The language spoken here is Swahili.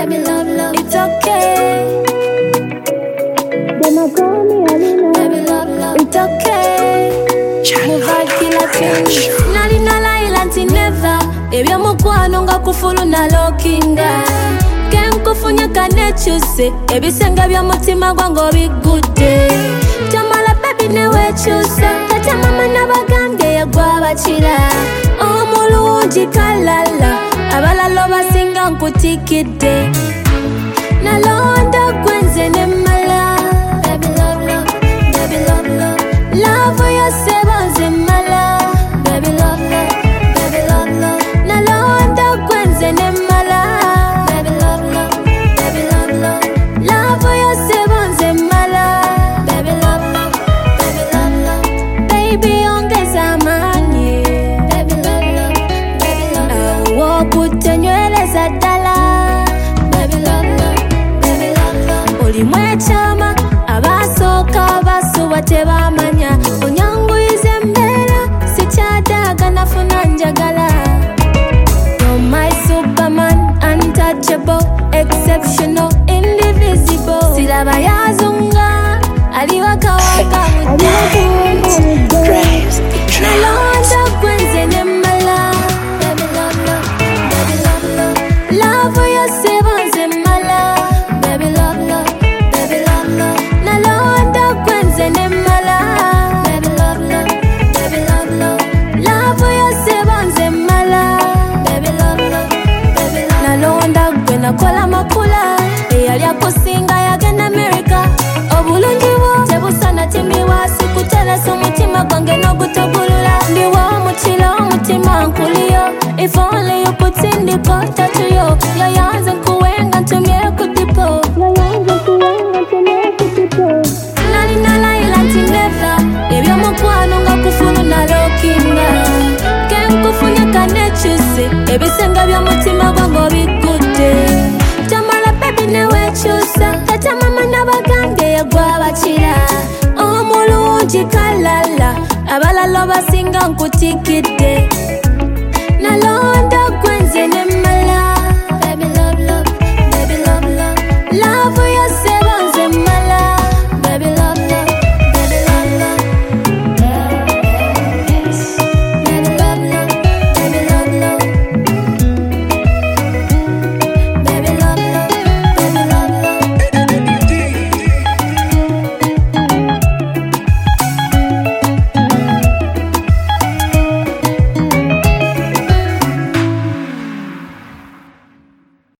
baby love, love, it's okay. Them a call me Alina. Baby love, love, it's okay. Move out kila change. Nali nala until never. Ebyo mukwano nga kufulu na lokinga. Kenkufunya kanechuse. Ebisenga bya mutima gwango bigudde. Jamala baby newe chusa. Kata mama nabagambye yagwa bachira. Omulungi kalala. Abalalo basinga nkutikidde. Nalonda gwenze ne mala. Baby love, love, baby love, love. Love for yourself and mala. Baby love, love, baby love, love. Nalonda gwenze ne mala. Baby love, love, baby love, love. Love for yourself and mala. Baby love, love, baby love, love. Baby ongeza mani. Baby love, love, baby love, love. Wokutenyweleza dala. Baby love, love, baby love, love. Oli mwechama abasoka basuba tebamanya. Onyanguize mbera sichadaga nafuna njagala. You're my superman, untouchable, exceptional, indivisible. Silaba yazunga aliwaka waka mudde. Nalonda gwenze ne mala. Baby love, love, baby love, love. Love for yourself and mala. Baby love, love, baby love, love. Nalonda gwenze ne mala. Baby love, love, baby love, love. Love for yourself and mala. Baby love, love, baby love. Nalonda gwena kola makula. Eyali akusinga yagenda America. Obulungi bwo tebusana timiwa. Sikutelesa omutima gwange n'ogutogulula. Ndiwo omukira omutima nkuliyo. If only you could sing the quarter to you. Yayanze nkuwenga ntumye ku dipo. Nali nalayila nti never. Ebyo mukwano nga kufulu na lokinga. Kenkufunya kanechuse. Ebisenga by'omutima gwango bigudde. Jamala baby newe chusa. Kata mama nabagambye yagwa bachira. Omulungi kalala. Abalalo basinga nkutikidde.